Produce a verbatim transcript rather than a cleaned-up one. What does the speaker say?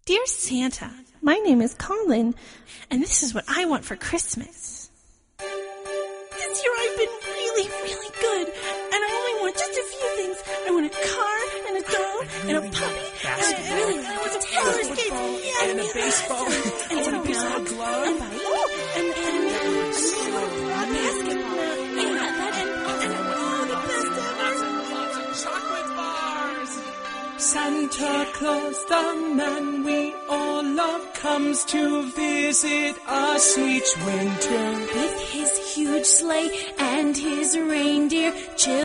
Dear Santa, my name is Colin, and this is what I want for Christmas. This year I've been really, really good, and I only want just a few things. I want a car, and a doll, and a puppy, and I really I want some roller skates, yeah, and a baseball, and I want a baseball glove, and and and and a basketball, yeah, that and and all the best ever. lots of chocolate bars. Santa Claus, the man we all love, comes to visit us each winter with his huge sleigh and his reindeer.